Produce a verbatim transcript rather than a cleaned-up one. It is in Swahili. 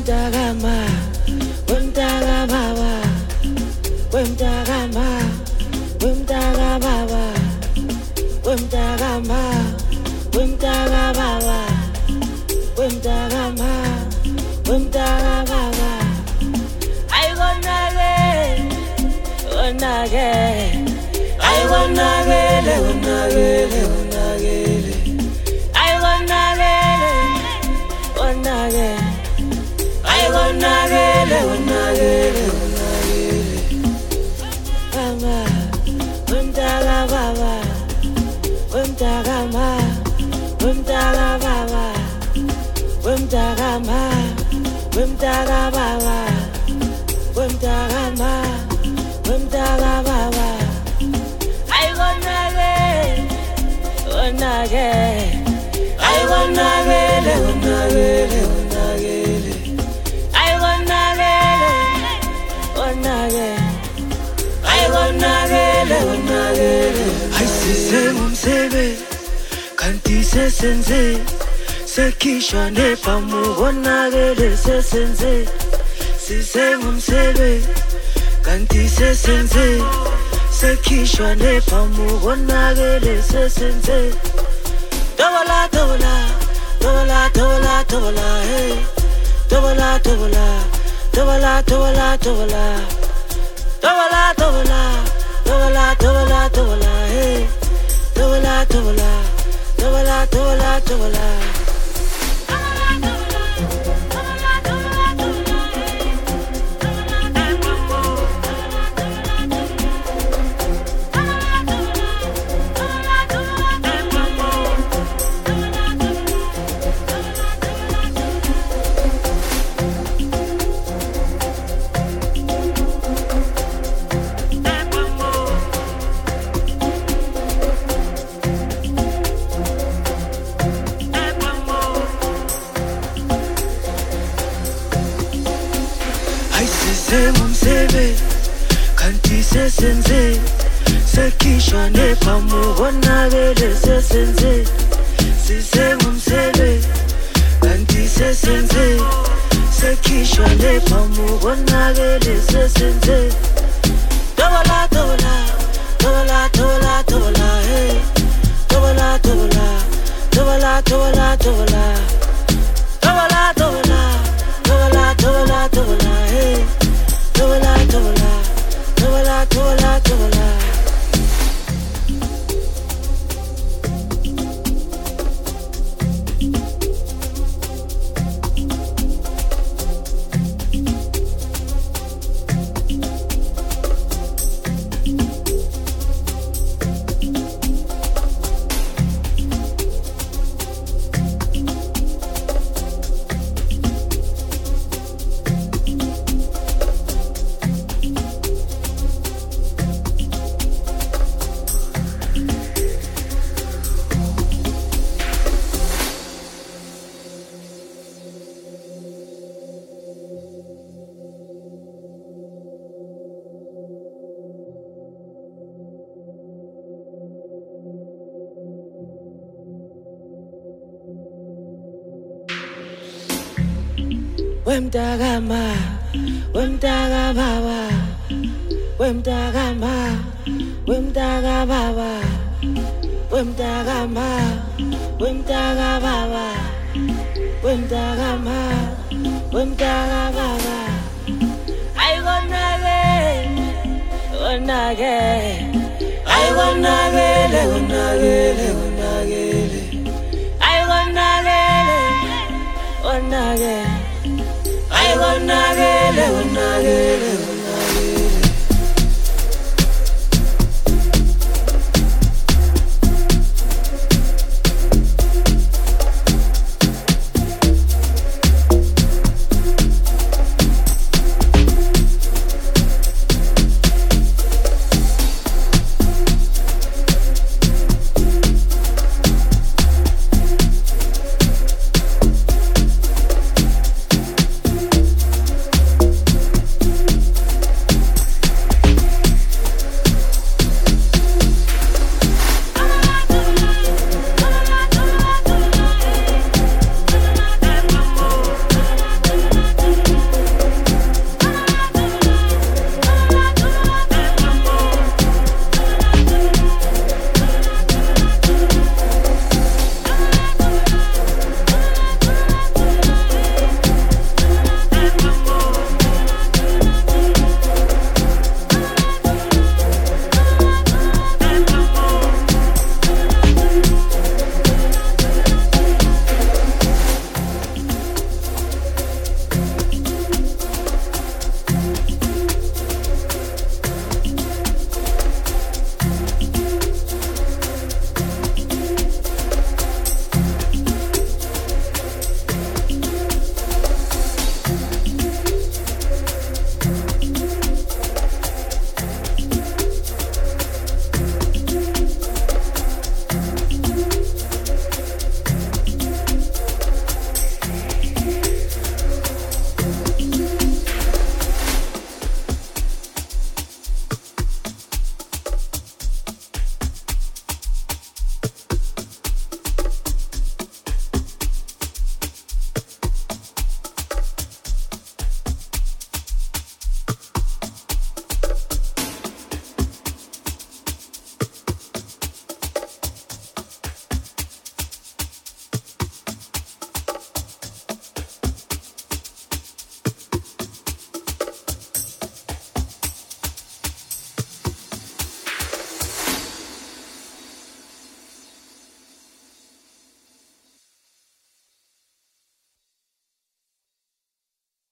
Wemtakama, wemtakababa, wemtakama, wemtakababa, wemtakama, wemtakababa, wemtakama, wemtakababa. Ay gonage, gonage, ay gonage, gonage, gonage, ay gonage, gonage. I wanna get it, wanna get it, wanna get it. Mama, wemtaga baba, wemtaga ma, wemtaga baba, wemtaga ma, wemtaga baba, wemtaga ma, wemtaga baba. I wanna get, wanna get, I wanna get it, wanna get it, wanna get it. Ayisize ngumsebe kanti sesenze sekhishwa nephamu konakele sesenze size ngumsebe kanti sesenze sekhishwa nephamu konakele sesenze dobola dobola dobola dobola dobola hey dobola dobola dobola dobola dobola Tobola, tobola, tobola, tobola, tobola, hey. Tobola, tobola, tobola, tobola, tobola. Ngumsebe kanti sesenze sekhishwa nephamu konakele sesenze size ngumsebe kanti sesenze sekhishwa nephamu konakele sesenze dobola dobola dobola dobola dobola hey dobola dobola dobola dobola dobola dobola dobola dobola dobola dobola hey Tobola, tobola, tobola, tobola, tobola. Wemtakama, wemtaga baba, wemtakama, wemtaga baba, wemtakama, wemtaga baba, wemtakama, wemtaga baba. I wanna get, wanna get, I wanna get, wanna get, wanna get, I wanna get, wanna get. I wanna get